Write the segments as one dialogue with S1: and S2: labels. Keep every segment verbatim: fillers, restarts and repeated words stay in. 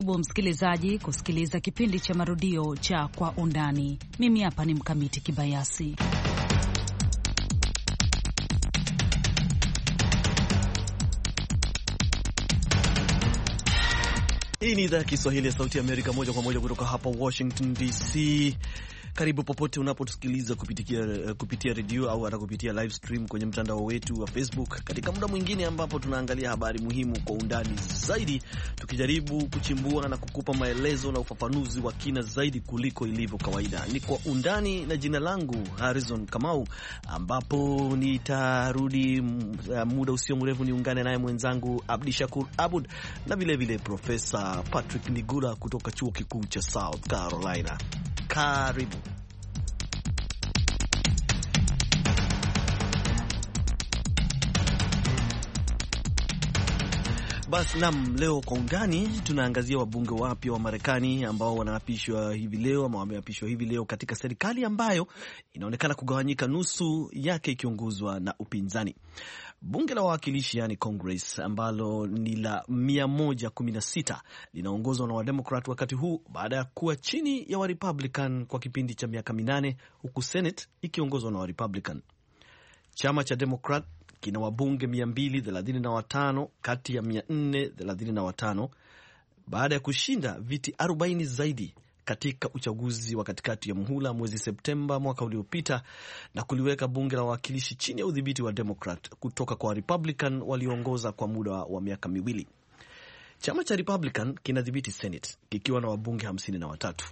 S1: Karibu msikilizaji kusikiliza kipindi cha marudio cha Kwa Undani. Mimi hapa ni Mkamiti Kibayasi.
S2: Hii ni idhaa ya Kiswahili ya Sauti ya Amerika, moja kwa moja kutoka hapa Washington D C. Karibu popote unapotusikiliza kupitia, kupitia redio au hata kupitia live stream kwenye mtandao wetu wa Facebook, katika muda mwingine ambapo tunaangalia habari muhimu kwa undani zaidi, tukijaribu kuchimbua na kukupa maelezo na ufafanuzi wa kina zaidi kuliko ilivyo kawaida. Ni Kwa Undani na jina langu Harrison Kamau, ambapo nitarudi muda usio mrefu niungane naye mwenzangu Abdishakur Abud na vile vile Profesa Patrick Nigula kutoka Chuo Kikuu cha South Carolina. Karibu. Basi nam, leo Kwa Undani tunaangazia wabunge wapya wa Marekani ambao wanaapishwa hivi leo ama wameapishwa hivi leo katika serikali ambayo inaonekana kugawanyika, nusu yake ikiongozwa na upinzani. Bunge la Wawakilishi, yani Congress, ambalo ni la mia moja kumi na sita linaongozwa na Wademokrat wakati huu baada ya kuwa chini ya Warepublican kwa kipindi cha miaka minane, huku Senate ikiongozwa na Warepublican. Chama cha Democrat kina wabunge mia mbili thelathini na watano kati ya mia nne thelathini na watano baada ya kushinda viti arobaini zaidi katika uchaguzi wa katikati ya muhula mwezi Septemba mwaka uliopita, na kuliweka bunge la wawakilishi chini ya udhibiti wa Democrat kutoka kwa Republican walioongoza kwa muda wa miaka miwili. Chama cha Republican kinadhibiti Senate kikiwa na wabunge hamsini na watatu,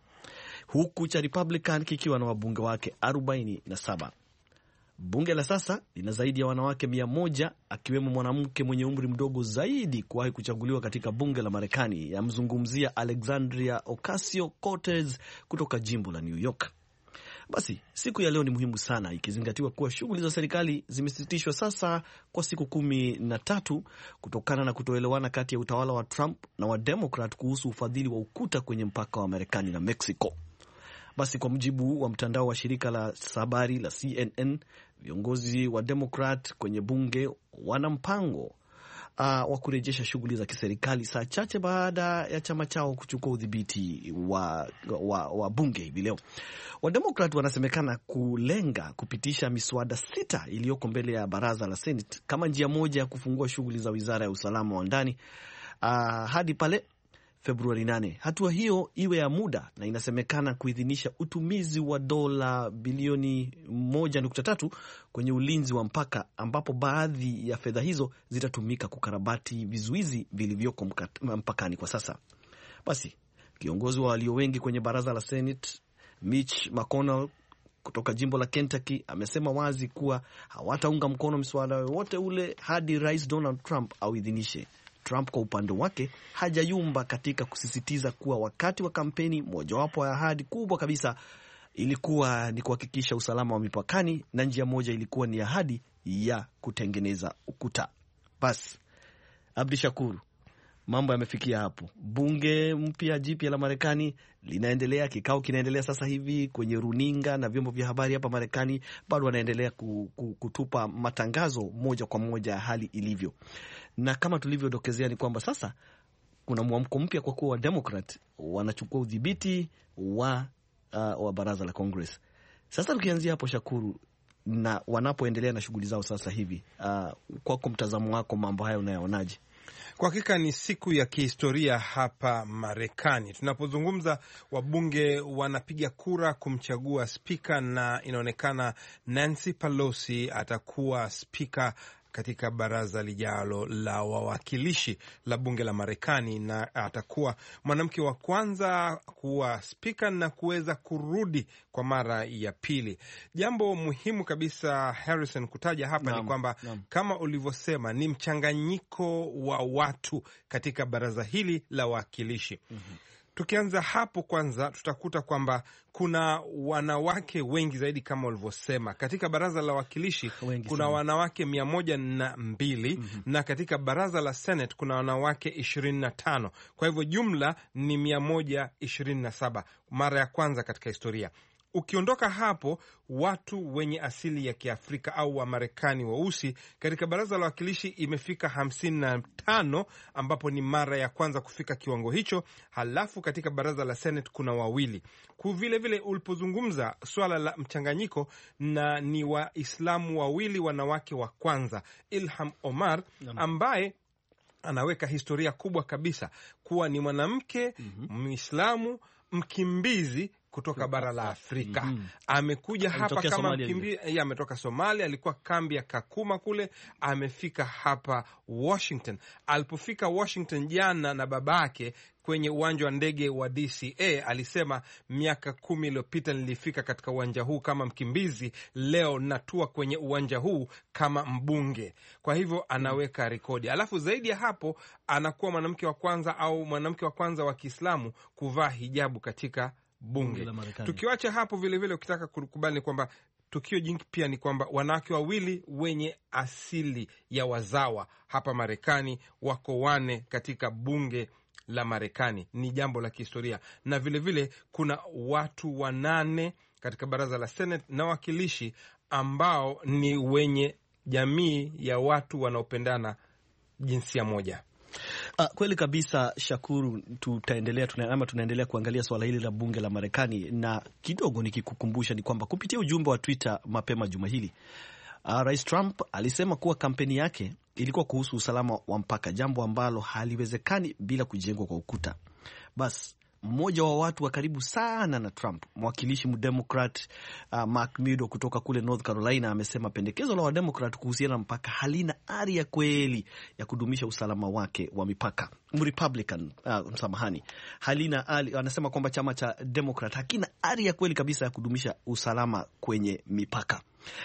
S2: huku cha Republican kikiwa na wabunge wake arobaini na saba. Bunge la sasa lina zaidi ya wanawake mia moja, akiwemo mwanamke mwenye umri mdogo zaidi kuwahi kuchaguliwa katika bunge la Marekani, yamzungumzia Alexandria Ocasio-Cortez kutoka jimbo la New York. Basi siku ya leo ni muhimu sana, ikizingatiwa kuwa shughuli za serikali zimesitishwa sasa kwa siku kumi na tatu kutokana na kutoelewana kati ya utawala wa Trump na wa Democrat kuhusu ufadhili wa ukuta kwenye mpaka wa Marekani na Mexico. Basi kwa mujibu wa mtandao wa shirika la habari la C N N, viongozi wa Democrat kwenye bunge wana mpango uh, wa kurejesha shughuli za kiserikali saa chache baada ya chama chao kuchukua udhibiti wa, wa, wa bunge hivi leo. Wademokrat wanasemekana kulenga kupitisha miswada sita iliyoko mbele ya baraza la Senate kama njia moja ya kufungua shughuli za wizara ya usalama wa ndani uh, hadi pale Februari nane. Hatua hiyo iwe ya muda na inasemekana kuidhinisha utumizi wa dola bilioni moja nukta tatu kwenye ulinzi wa mpaka, ambapo baadhi ya fedha hizo zitatumika kukarabati vizuizi vilivyoko mpakani kwa sasa. Basi kiongozi wa walio wengi kwenye baraza la Senate, Mitch McConnell kutoka jimbo la Kentucky, amesema wazi kuwa hawataunga mkono mswada wote ule hadi Rais Donald Trump auidhinishe. Trump kwa upande wake hajayumba katika kusisitiza kuwa wakati wa kampeni mojawapo ya ahadi kubwa kabisa ilikuwa ni kuhakikisha usalama wa mipakani, na njia moja ilikuwa ni ahadi ya kutengeneza ukuta. Basi Abdi Shakuru, mambo yamefikia hapo. Bunge mpya jipya la Marekani linaendelea, kikao kinaendelea sasa hivi kwenye runinga na vyombo vya habari hapa Marekani, bado wanaendelea kutupa matangazo moja kwa moja ya hali ilivyo. Na kama tulivyodokezea ni kwamba sasa kuna mwamko mpya kwa kuwa wa Democrat wanachukua udhibiti wa, uh, wa baraza la Congress. Sasa tukianzia hapo Shakuru, na wanapoendelea na shughuli zao sasa hivi, uh, kwako mtazamo wako, mambo haya unayaonaje?
S3: Kwa hakika ni siku ya kihistoria hapa Marekani. Tunapozungumza, wabunge wanapiga kura kumchagua spika, na inaonekana Nancy Pelosi atakuwa spika katika baraza lijalo la wawakilishi la bunge la Marekani, na atakuwa mwanamke wa kwanza kuwa spika na kuweza kurudi kwa mara ya pili. Jambo muhimu kabisa Harrison kutaja hapa naam, ni kwamba naam, kama ulivyosema ni mchanganyiko wa watu katika baraza hili la wawakilishi. Mm-hmm. Tukianza hapo kwanza, tutakuta kwamba kuna wanawake wengi zaidi kama ulivyosema. Katika baraza la wawakilishi kuna wanawake mia moja na mbili, mm-hmm, na katika baraza la Senate kuna wanawake ishirini na tano. Kwa hivyo jumla ni mia moja ishirini na saba, mara ya kwanza katika historia. Ukiondoka hapo, watu wenye asili ya Kiafrika au Wamarekani weusi katika baraza la wawakilishi imefika hamsini na tano, ambapo ni mara ya kwanza kufika kiwango hicho. Halafu katika baraza la Senate kuna wawili. Kwa vile vile ulipozungumza swala la mchanganyiko, na ni Waislamu wawili wanawake wa kwanza, Ilham Omar ambaye anaweka historia kubwa kabisa kuwa ni mwanamke Muislamu mm -hmm. mkimbizi kutoka bara la Afrika. mm -hmm. Amekuja hapa kama mkimbizi, yeye ametoka Somalia, alikuwa kambi ya Kakuma kule, amefika hapa Washington. Alipofika Washington jana na babake kwenye uwanja wa ndege wa D C A, alisema miaka kumi iliyopita nilifika katika uwanja huu kama mkimbizi, leo natua kwenye uwanja huu kama mbunge. Kwa hivyo anaweka rekodi. Alafu zaidi ya hapo, anakuwa mwanamke wa kwanza au mwanamke wa kwanza wa Kiislamu kuvaa hijabu katika bunge. Tukiwacha hapo, vile vile ukitaka kukubali kwamba tukio jingi pia ni kwamba wanawake wawili wenye asili ya wazawa hapa Marekani wako wane katika bunge la Marekani. Ni jambo la kihistoria. Na vile vile kuna watu wanane katika baraza la Senate na wakilishi ambao ni wenye jamii ya watu wanaopendana jinsia moja.
S2: Uh, kweli kabisa Shakuru, tutaendelea tuna, ama tunaendelea kuangalia swala hili la bunge la Marekani, na kidogo nikikukumbusha ni kwamba kupitia ujumbe wa Twitter mapema juma hili, uh, Rais Trump alisema kuwa kampeni yake ilikuwa kuhusu usalama wa mpaka, jambo ambalo haliwezekani bila kujengwa kwa ukuta. Bas mmoja wa watu wa karibu sana na Trump, mwakilishi mdemokrat uh, Mark Meadows kutoka kule North Carolina, amesema pendekezo la wademokrat kuhusiana na mpaka halina ari ya kweli ya kudumisha usalama wake wa mipaka. Mrepublican uh, msamahani, halina ari, anasema kwamba chama cha Democrat hakina ari ya kweli kabisa ya kudumisha usalama kwenye mipaka.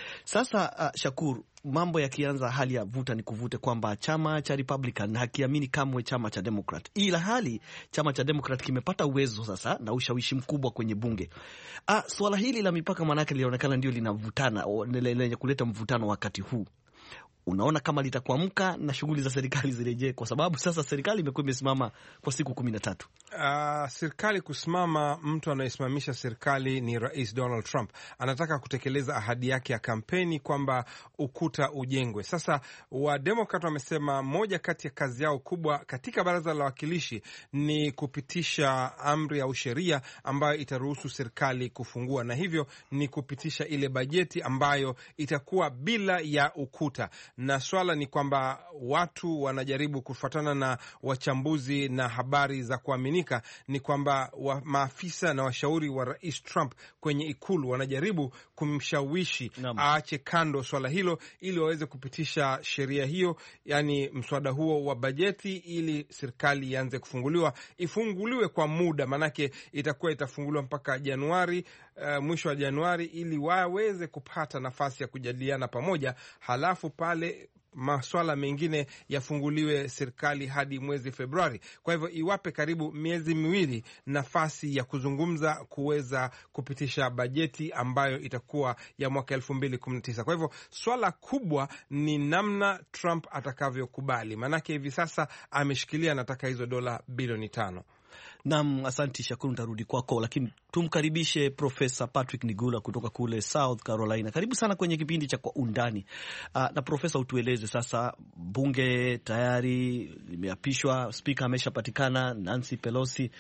S2: Sasa uh, Shakur, mambo yakianza hali ya vuta ni kuvute kwamba chama cha Republican hakiamini kamwe chama cha Democrat, ila hali chama cha Democrat kimepata uwezo sasa na ushawishi mkubwa kwenye bunge. Ah, swala hili la mipaka manake linaonekana ndio linavutana, lenye kuleta mvutano wakati huu. Unaona kama litakuamka na shughuli za serikali zirejee, kwa sababu sasa serikali imekuwa imesimama kwa siku kumi na tatu.
S3: Uh, serikali kusimama, mtu anayesimamisha serikali ni Rais Donald Trump. Anataka kutekeleza ahadi yake ya kampeni kwamba ukuta ujengwe. Sasa Wademokrat wamesema moja kati ya kazi yao kubwa katika baraza la wawakilishi ni kupitisha amri au sheria ambayo itaruhusu serikali kufungua, na hivyo ni kupitisha ile bajeti ambayo itakuwa bila ya ukuta. Na swala ni kwamba watu wanajaribu kufuatana na wachambuzi na habari za kuaminika ni kwamba wa maafisa na washauri wa Rais Trump kwenye ikulu wanajaribu kumshawishi aache kando swala hilo ili waweze kupitisha sheria hiyo, yani mswada huo wa bajeti, ili serikali ianze kufunguliwa, ifunguliwe kwa muda, manake itakuwa itafunguliwa mpaka Januari, uh, mwisho wa Januari, ili waweze kupata nafasi ya kujadiliana pamoja, halafu pale maswala mengine yafunguliwe serikali hadi mwezi Februari. Kwa hivyo iwape karibu miezi miwili nafasi ya kuzungumza kuweza kupitisha bajeti ambayo itakuwa ya mwaka elfu mbili kumi na tisa. Kwa hivyo swala kubwa ni namna Trump atakavyokubali, manake hivi sasa ameshikilia anataka hizo dola bilioni tano.
S2: Naam, asanti Shakuru, nitarudi kwako, lakini tumkaribishe Profesa Patrick Nigula kutoka kule South Carolina. Karibu sana kwenye kipindi cha Kwa Undani. Uh, na Profesa, utueleze sasa, bunge tayari limeapishwa, spika ameshapatikana Nancy Pelosi,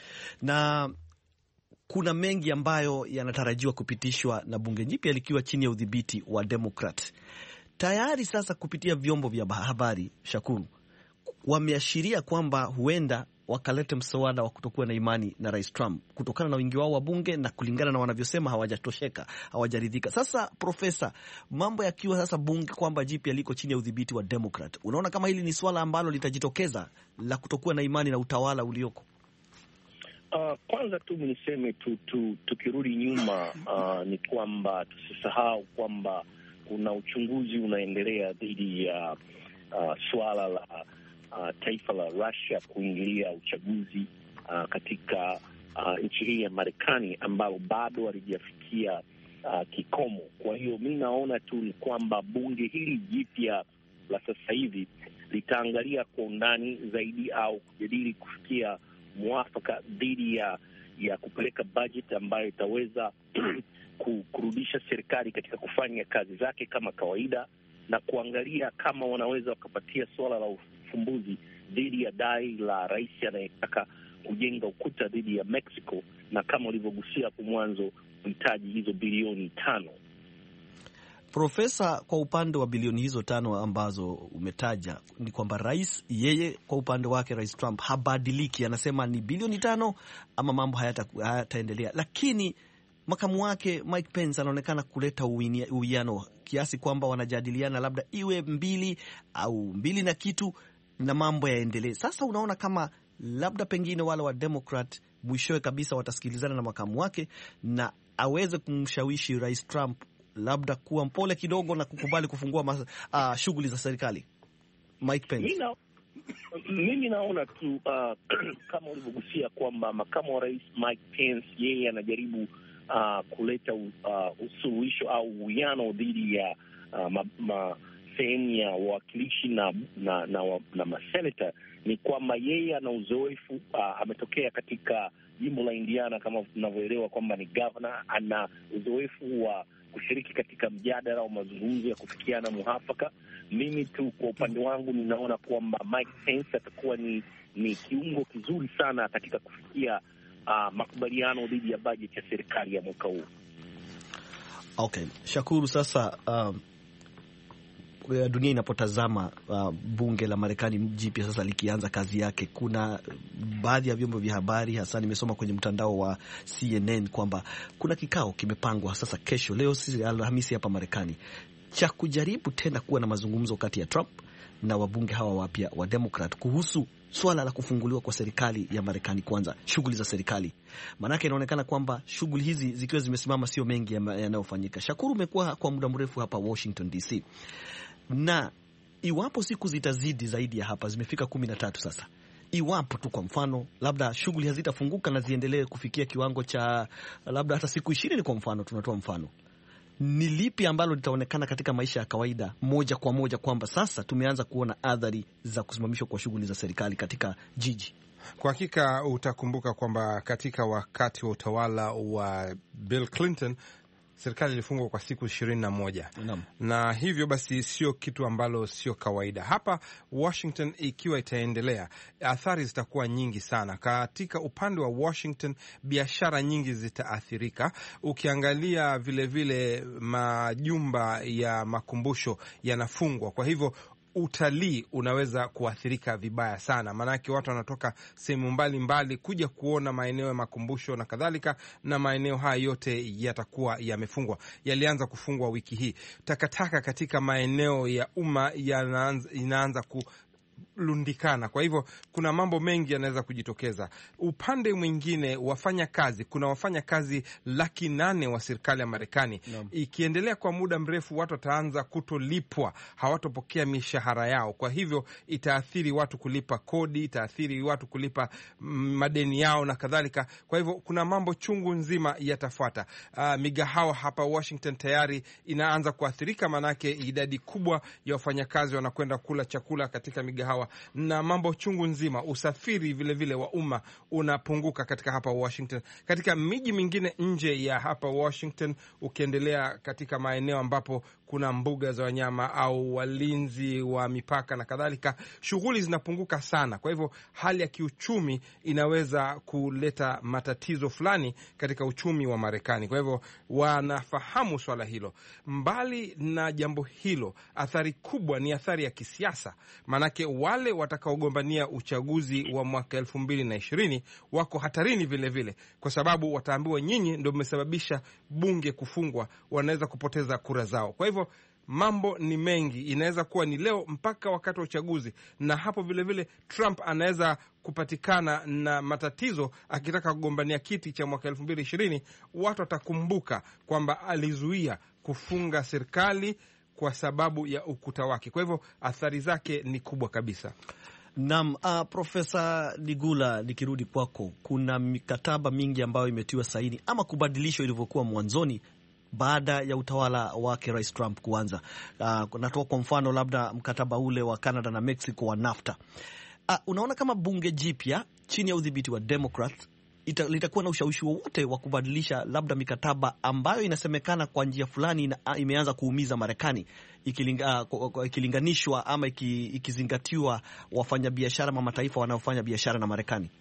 S2: na kuna mengi ambayo yanatarajiwa kupitishwa na bunge jipya likiwa chini ya udhibiti wa Democrat. Tayari sasa kupitia vyombo vya habari, Shakuru, wameashiria kwamba huenda wakalete mswada wa kutokuwa na imani na Rais Trump kutokana na wingi wao wa bunge, na kulingana na wanavyosema hawajatosheka, hawajaridhika. Sasa Profesa, mambo yakiwa sasa bunge kwamba jipya liko chini ya udhibiti wa Democrat, unaona kama hili ni swala ambalo litajitokeza la kutokuwa na imani na utawala ulioko?
S4: Uh, kwanza tu niseme tu, tu, tukirudi nyuma uh, ni kwamba tusisahau kwamba kuna uchunguzi unaendelea dhidi ya uh, swala la Uh, taifa la Russia kuingilia uchaguzi uh, katika uh, nchi hii ya Marekani, ambalo bado halijafikia uh, kikomo. Kwa hiyo mi naona tu ni kwamba bunge hili jipya la sasa hivi litaangalia kwa undani zaidi au kujadili kufikia mwafaka dhidi ya ya kupeleka budget ambayo itaweza kurudisha serikali katika kufanya kazi zake kama kawaida na kuangalia kama wanaweza wakapatia suala la ufumbuzi dhidi ya dai la rais anayetaka kujenga ukuta dhidi ya Mexico, na kama ulivyogusia hapo mwanzo kuhitaji hizo bilioni tano.
S2: Profesa, kwa upande wa bilioni hizo tano ambazo umetaja, ni kwamba rais yeye kwa upande wake, Rais Trump habadiliki, anasema ni bilioni tano ama mambo hayataendelea hayata, lakini makamu wake Mike Pence anaonekana kuleta uwiano kiasi kwamba wanajadiliana labda iwe mbili au mbili na kitu na mambo yaendelee. Sasa unaona kama labda pengine wale wa Democrat mwishowe kabisa watasikilizana na makamu wake na aweze kumshawishi Rais Trump labda kuwa mpole kidogo na kukubali kufungua uh, shughuli za serikali. Mike Pence. Mina,
S4: mimi naona tu uh, kama ulivyogusia kwamba makamu wa rais Mike Pence yeye anajaribu uh, kuleta uh, usuluhisho au uwiano dhidi ya uh, ma, ma, sehemu ya wawakilishi na na, na, na maseneta. Ni kwamba yeye ana uzoefu uh, ametokea katika jimbo la Indiana kama tunavyoelewa kwamba ni governor, ana uzoefu wa kushiriki katika mjadala au mazungumzo ya kufikiana muafaka. Mimi tu kwa upande wangu ninaona kwamba Mike Pence atakuwa ni ni kiungo kizuri sana katika kufikia uh, makubaliano dhidi ya bajeti ya serikali ya mwaka huu.
S2: Okay, Shakuru, sasa uh, dunia inapotazama uh, bunge la Marekani jipya sasa likianza kazi yake, kuna baadhi ya vyombo vya habari, hasa nimesoma kwenye mtandao wa C N N kwamba kuna kikao kimepangwa sasa kesho, leo si Alhamisi hapa Marekani, cha kujaribu tena kuwa na mazungumzo kati ya Trump na wabunge hawa wapya wa Democrat kuhusu swala la kufunguliwa kwa serikali ya Marekani kwanza, shughuli za serikali. Maanake inaonekana kwamba shughuli hizi zikiwa zimesimama sio mengi yanayofanyika. Shakuru, umekuwa kwa muda mrefu hapa Washington D C, na iwapo siku zitazidi zaidi ya hapa, zimefika kumi na tatu sasa, iwapo tu kwa mfano labda shughuli hazitafunguka na ziendelee kufikia kiwango cha labda hata siku ishirini kwa mfano, tunatoa mfano, ni lipi ambalo litaonekana katika maisha ya kawaida moja kwa moja kwamba sasa tumeanza kuona athari za kusimamishwa kwa shughuli za serikali katika jiji?
S3: Kwa hakika utakumbuka kwamba katika wakati wa utawala wa Bill Clinton serikali ilifungwa kwa siku ishirini na moja. Naam. Na hivyo basi sio kitu ambalo sio kawaida. Hapa Washington ikiwa itaendelea, athari zitakuwa nyingi sana. Katika upande wa Washington, biashara nyingi zitaathirika. Ukiangalia vile vile majumba ya makumbusho yanafungwa. Kwa hivyo utalii unaweza kuathirika vibaya sana, maanake watu wanatoka sehemu mbalimbali kuja kuona maeneo ya makumbusho na kadhalika, na maeneo haya yote yatakuwa yamefungwa. Yalianza kufungwa wiki hii. Takataka katika maeneo ya umma inaanza ku lundikana. Kwa hivyo kuna mambo mengi yanaweza kujitokeza. Upande mwingine, wafanya kazi, kuna wafanya kazi laki nane wa serikali ya Marekani. No. Ikiendelea kwa muda mrefu, watu wataanza kutolipwa, hawatopokea mishahara yao. Kwa hivyo itaathiri watu kulipa kodi, itaathiri watu kulipa madeni yao na kadhalika. Kwa hivyo kuna mambo chungu nzima yatafuata. Uh, migahawa hapa Washington tayari inaanza kuathirika, manake idadi kubwa ya wafanyakazi wanakwenda kula chakula katika migahawa, na mambo chungu nzima. Usafiri vile vile wa umma unapunguka katika hapa Washington. Katika miji mingine nje ya hapa Washington, ukiendelea katika maeneo ambapo kuna mbuga za wanyama au walinzi wa mipaka na kadhalika, shughuli zinapunguka sana. Kwa hivyo hali ya kiuchumi inaweza kuleta matatizo fulani katika uchumi wa Marekani. Kwa hivyo wanafahamu swala hilo. Mbali na jambo hilo, athari kubwa ni athari ya kisiasa. Manake wale watakaogombania uchaguzi wa mwaka elfu mbili na ishirini wako hatarini vile vile, kwa sababu wataambiwa nyinyi ndio mmesababisha bunge kufungwa, wanaweza kupoteza kura zao. Kwa hivyo mambo ni mengi, inaweza kuwa ni leo mpaka wakati wa uchaguzi, na hapo vile vile Trump anaweza kupatikana na matatizo akitaka kugombania kiti cha mwaka elfu mbili ishirini. Watu watakumbuka kwamba alizuia kufunga serikali kwa sababu ya ukuta wake. Kwa hivyo athari zake ni kubwa kabisa.
S2: Naam, uh, Profesa Nigula, nikirudi kwako, kuna mikataba mingi ambayo imetiwa saini ama kubadilishwa ilivyokuwa mwanzoni baada ya utawala wake Rais Trump kuanza. Uh, natoa kwa mfano labda mkataba ule wa Canada na Mexico wa NAFTA. Uh, unaona kama bunge jipya chini ya udhibiti wa Democrat ita, litakuwa na ushawishi wowote wa kubadilisha labda mikataba ambayo inasemekana kwa njia fulani ina, imeanza kuumiza Marekani ikilinga, uh, ikilinganishwa ama ikizingatiwa wafanyabiashara ama mataifa wanaofanya biashara na Marekani?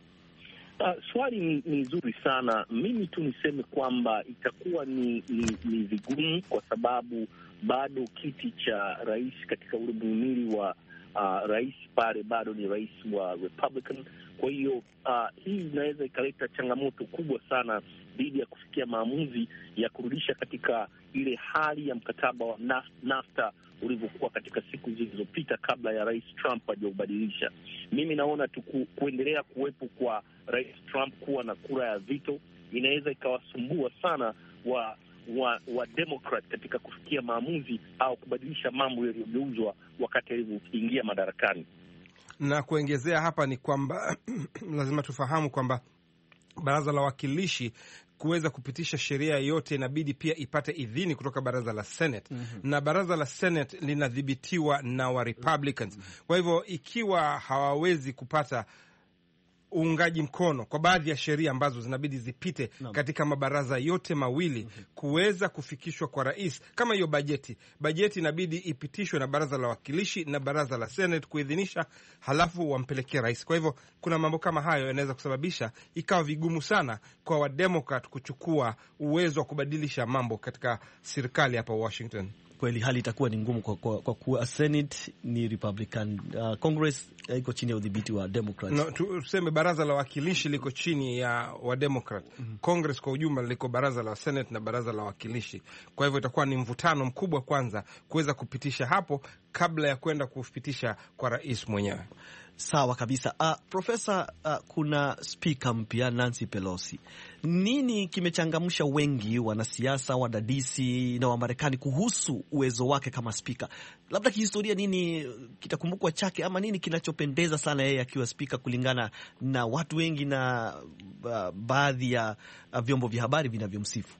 S4: Uh, swali ni, ni zuri sana. Mimi tu niseme kwamba itakuwa ni, ni, ni vigumu kwa sababu bado kiti cha rais katika ule muhimili wa uh, rais pale bado ni rais wa Republican. Kwa hiyo uh, hii inaweza ikaleta changamoto kubwa sana dhidi ya kufikia maamuzi ya kurudisha katika ile hali ya mkataba wa NAFTA ulivyokuwa katika siku zilizopita kabla ya Rais Trump hajaubadilisha. Mimi naona tu ku, kuendelea kuwepo kwa Rais Trump kuwa na kura ya veto inaweza ikawasumbua sana wa wa, wa Democrat katika kufikia maamuzi au kubadilisha mambo yaliyogeuzwa wakati alivyoingia madarakani.
S3: Na kuongezea hapa ni kwamba lazima tufahamu kwamba Baraza la Wawakilishi kuweza kupitisha sheria yote inabidi pia ipate idhini kutoka baraza la Senate. Mm-hmm. Na baraza la Senate linadhibitiwa na wa Republicans. Mm-hmm. Kwa hivyo ikiwa hawawezi kupata uungaji mkono kwa baadhi ya sheria ambazo zinabidi zipite no. katika mabaraza yote mawili mm-hmm. kuweza kufikishwa kwa rais, kama hiyo bajeti. Bajeti inabidi ipitishwe na baraza la Wawakilishi na baraza la Senate kuidhinisha, halafu wampelekea rais. Kwa hivyo kuna mambo kama hayo yanaweza kusababisha ikawa vigumu sana kwa Wademokrat kuchukua uwezo wa kubadilisha mambo katika serikali hapa Washington.
S2: Kweli hali itakuwa ni ngumu kwa, kwa, kwa kuwa Senate ni Republican, uh, Congress uh, iko chini ya udhibiti wa Democrats.
S3: No, tuseme baraza la Wawakilishi liko chini ya wa Democrat. Mm-hmm. Congress kwa ujumla liko baraza la Senate na baraza la Wawakilishi. Kwa hivyo itakuwa ni mvutano mkubwa kwanza kuweza kupitisha hapo kabla ya kwenda kupitisha kwa rais mwenyewe.
S2: Sawa kabisa. Uh, Profesa, uh, kuna speaker mpya Nancy Pelosi. Nini kimechangamsha wengi wanasiasa, wadadisi na Wamarekani kuhusu uwezo wake kama speaker? Labda kihistoria nini kitakumbukwa chake, ama nini kinachopendeza sana yeye akiwa speaker kulingana na watu wengi na uh, baadhi ya uh, vyombo vya habari vinavyomsifu?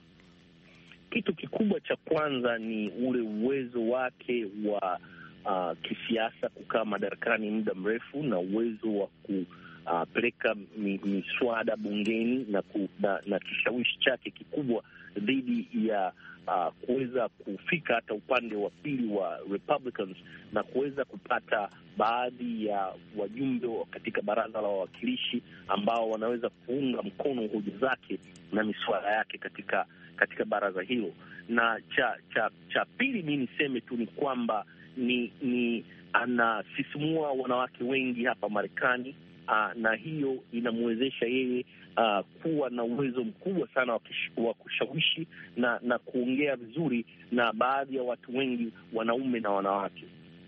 S4: Kitu kikubwa cha kwanza ni ule uwezo wake wa Uh, kisiasa, kukaa madarakani muda mrefu na uwezo wa kupeleka uh, miswada bungeni na, ku, na, na kishawishi chake kikubwa dhidi ya uh, kuweza kufika hata upande wa pili wa Republicans na kuweza kupata baadhi ya wajumbe katika baraza la wawakilishi ambao wanaweza kuunga mkono hoja zake na miswada yake katika katika baraza hilo. Na cha cha cha pili mimi niseme tu ni kwamba ni ni anasisimua wanawake wengi hapa Marekani, uh, na hiyo inamwezesha yeye uh, kuwa na uwezo mkubwa sana wa kushawishi na na kuongea vizuri na baadhi ya watu wengi, wanaume na wanawake.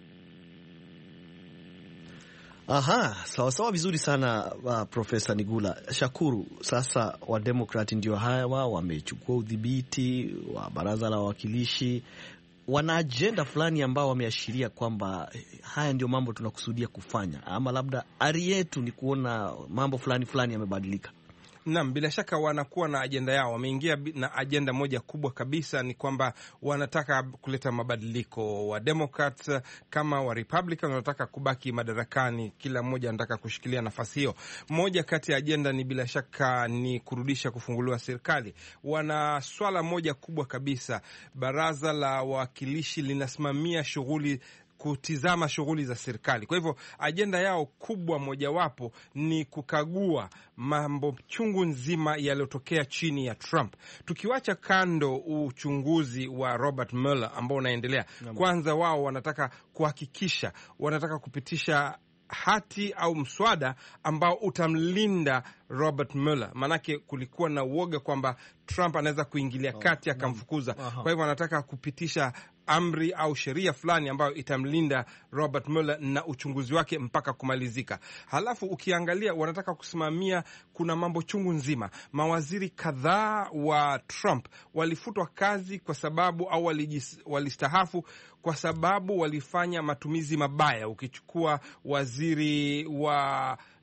S2: Aha, sawa sawa, vizuri sana uh, Profesa Nigula. Shakuru, sasa wa Democrat ndio hawa wamechukua udhibiti wa baraza la wawakilishi. Wana ajenda fulani ambao wameashiria kwamba haya ndio mambo tunakusudia kufanya, ama labda ari yetu ni kuona mambo fulani fulani yamebadilika.
S3: Naam, bila shaka wanakuwa na ajenda yao. Wameingia na ajenda moja kubwa kabisa, ni kwamba wanataka kuleta mabadiliko. Wa Democrats kama wa Republican wanataka kubaki madarakani, kila mmoja anataka kushikilia nafasi hiyo. Moja kati ya ajenda ni bila shaka ni kurudisha kufunguliwa serikali. Wana swala moja kubwa kabisa, baraza la wawakilishi linasimamia shughuli kutizama shughuli za serikali. Kwa hivyo ajenda yao kubwa mojawapo ni kukagua mambo chungu nzima yaliyotokea chini ya Trump. Tukiwacha kando uchunguzi wa Robert Mueller ambao unaendelea, kwanza wao wanataka kuhakikisha, wanataka kupitisha hati au mswada ambao utamlinda Robert Mueller. Manake kulikuwa na uoga kwamba Trump anaweza kuingilia kati akamfukuza. Kwa hivyo wanataka kupitisha amri au sheria fulani ambayo itamlinda Robert Mueller na uchunguzi wake mpaka kumalizika. Halafu ukiangalia wanataka kusimamia, kuna mambo chungu nzima. Mawaziri kadhaa wa Trump walifutwa kazi kwa sababu au walistahafu kwa sababu walifanya matumizi mabaya. Ukichukua waziri wa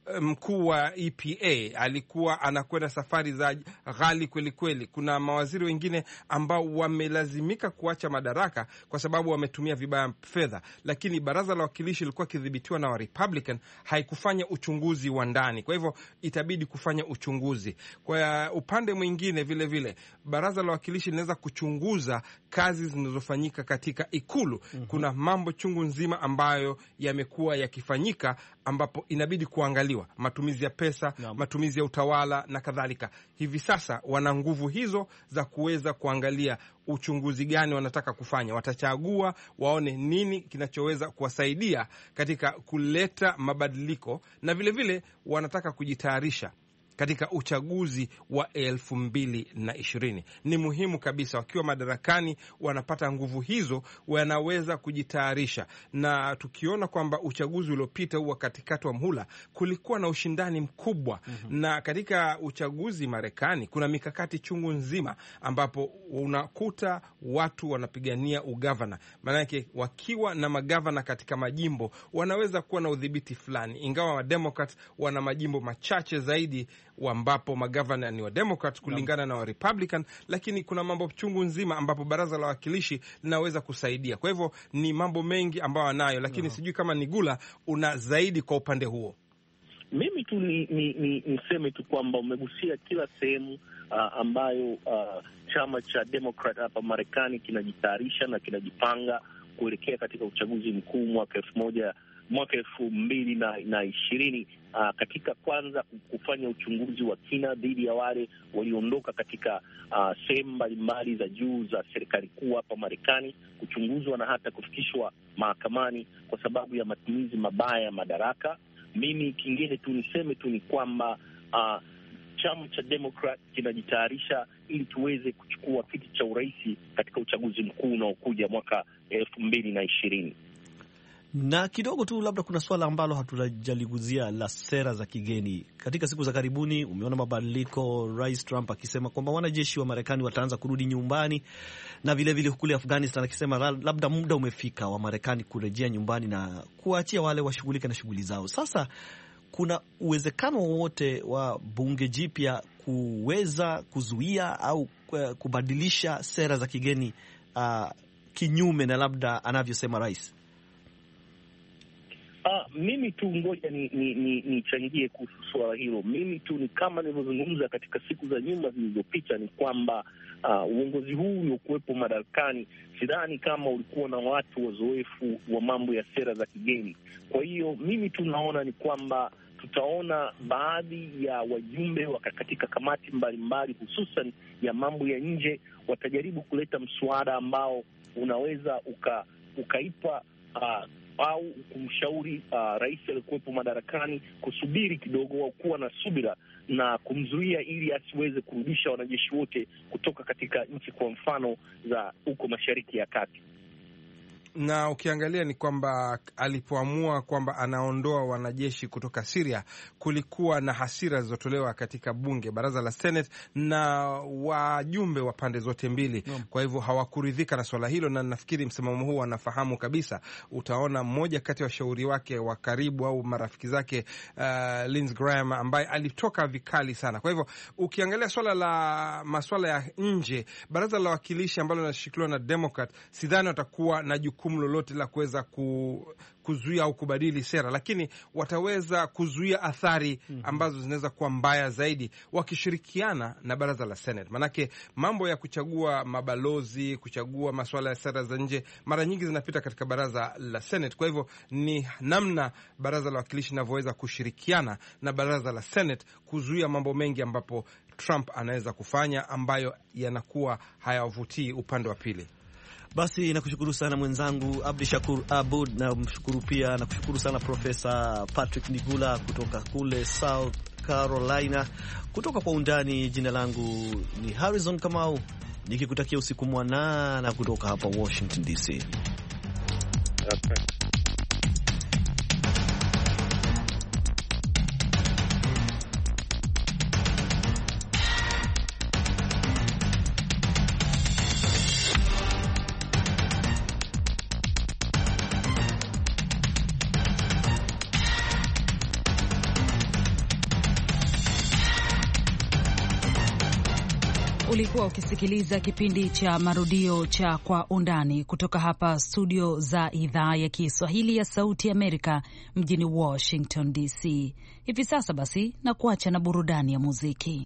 S3: mkuu wa E P A, alikuwa anakwenda safari za ghali kweli kweli. Kuna mawaziri wengine ambao wamelazimika kuacha madaraka kwa sababu wametumia vibaya fedha, lakini baraza la wawakilishi lilikuwa kidhibitiwa na wa Republican, haikufanya uchunguzi wa ndani. Kwa hivyo itabidi kufanya uchunguzi. Kwa upande mwingine vile vile baraza la wawakilishi linaweza kuchunguza kazi zinazofanyika katika ikulu. Mm-hmm. Kuna mambo chungu nzima ambayo yamekuwa yakifanyika ambapo inabidi kuangaliwa, matumizi ya pesa, no. matumizi ya utawala na kadhalika. Hivi sasa wana nguvu hizo za kuweza kuangalia uchunguzi gani wanataka kufanya. Watachagua waone nini kinachoweza kuwasaidia katika kuleta mabadiliko, na vile vile wanataka kujitayarisha katika uchaguzi wa elfu mbili na ishirini. Ni muhimu kabisa, wakiwa madarakani wanapata nguvu hizo, wanaweza kujitayarisha. Na tukiona kwamba uchaguzi uliopita huwa katikati wa mhula kulikuwa na ushindani mkubwa. Mm-hmm. Na katika uchaguzi Marekani kuna mikakati chungu nzima ambapo unakuta watu wanapigania ugavana. Maana yake wakiwa na magavana katika majimbo wanaweza kuwa na udhibiti fulani, ingawa wa Democrats wana majimbo machache zaidi ambapo magavana ni wa Democrat kulingana na wa Republican, lakini kuna mambo chungu nzima ambapo baraza la wawakilishi linaweza kusaidia. Kwa hivyo ni mambo mengi ambayo wanayo, lakini no. sijui kama Nigula una zaidi kwa upande huo.
S4: Mimi tu ni, ni, ni, niseme tu kwamba umegusia kila sehemu uh, ambayo uh, chama cha Democrat hapa Marekani kinajitayarisha na kinajipanga kuelekea katika uchaguzi mkuu mwaka elfu moja mwaka elfu mbili na, na ishirini uh, katika kwanza kufanya uchunguzi wa kina dhidi ya wale waliondoka katika uh, sehemu mbalimbali za juu za serikali kuu hapa Marekani, kuchunguzwa na hata kufikishwa mahakamani kwa sababu ya matumizi mabaya ya madaraka. Mimi kingine tu niseme tu ni kwamba uh, chama cha Democrat kinajitayarisha ili tuweze kuchukua kiti cha urais katika uchaguzi mkuu unaokuja mwaka elfu mbili na ishirini.
S2: Na kidogo tu labda kuna swala ambalo hatujaliguzia la sera za kigeni. Katika siku za karibuni umeona mabadiliko, Rais Trump akisema kwamba wanajeshi wa Marekani wataanza kurudi nyumbani, na vile vile kule Afghanistan akisema labda muda umefika wa Marekani kurejea nyumbani na kuachia wale washughulike na shughuli zao. Sasa kuna uwezekano wowote wa bunge jipya kuweza kuzuia au kubadilisha sera za kigeni uh, kinyume na labda anavyosema rais?
S4: Ah, mimi tu ngoja nichangie ni, ni, ni kuhusu suala hilo. Mimi tu ni kama nilivyozungumza katika siku za nyuma zilizopita, ni kwamba uh, uongozi huu uliokuwepo madarakani sidhani kama ulikuwa na watu wazoefu wa mambo ya sera za kigeni. Kwa hiyo mimi tu naona ni kwamba tutaona baadhi ya wajumbe katika kamati mbalimbali hususan ya mambo ya nje watajaribu kuleta mswada ambao unaweza uka, ukaipa uh, au kumshauri uh, rais aliyekuwepo madarakani kusubiri kidogo au kuwa na subira na kumzuia ili asiweze kurudisha wanajeshi wote kutoka katika nchi kwa mfano za huko Mashariki ya Kati.
S3: Na ukiangalia ni kwamba alipoamua kwamba anaondoa wanajeshi kutoka Syria, kulikuwa na hasira zilizotolewa katika bunge, baraza la Senate, na wajumbe wa pande zote mbili. Mm. Kwa hivyo hawakuridhika na swala hilo, na nafikiri msimamo huu anafahamu kabisa. Utaona mmoja kati ya washauri wake wa karibu au marafiki zake, uh, Lindsey Graham, ambaye alitoka vikali sana. Kwa hivyo ukiangalia swala la masuala ya nje, baraza la wakilishi ambalo linashikiliwa na Democrat, sidhani watakuwa na jukumu lolote la kuweza ku, kuzuia au kubadili sera, lakini wataweza kuzuia athari ambazo zinaweza kuwa mbaya zaidi wakishirikiana na baraza la Senate. Manake mambo ya kuchagua mabalozi, kuchagua masuala ya sera za nje mara nyingi zinapita katika baraza la Senate. Kwa hivyo ni namna baraza la wakilishi linavyoweza kushirikiana na baraza la Senate kuzuia mambo mengi ambapo Trump anaweza kufanya ambayo yanakuwa hayavutii upande wa pili.
S2: Basi nakushukuru sana mwenzangu Abdi Shakur Abud, na mshukuru pia na kushukuru sana Profesa Patrick Nigula kutoka kule South Carolina. Kutoka kwa undani, jina langu ni Harrison Kamau, nikikutakia usiku mwanana kutoka hapa Washington D C. Okay.
S1: Ulikuwa ukisikiliza kipindi cha marudio cha Kwa Undani kutoka hapa studio za idhaa ya Kiswahili ya Sauti Amerika mjini Washington D C. Hivi sasa basi na kuacha na burudani ya muziki.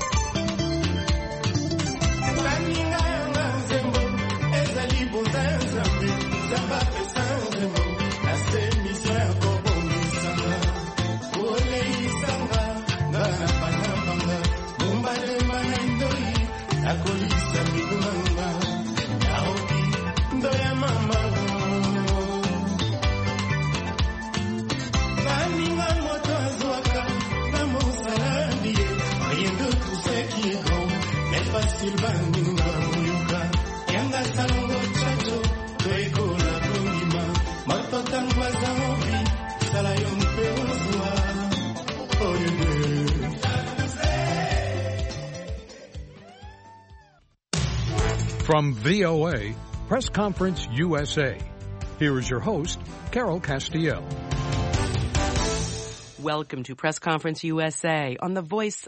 S5: Ezali bonzenza From V O A, Press Conference U S A. Here is your host, Carol Castiel.
S6: Welcome to Press Conference U S A on the Voice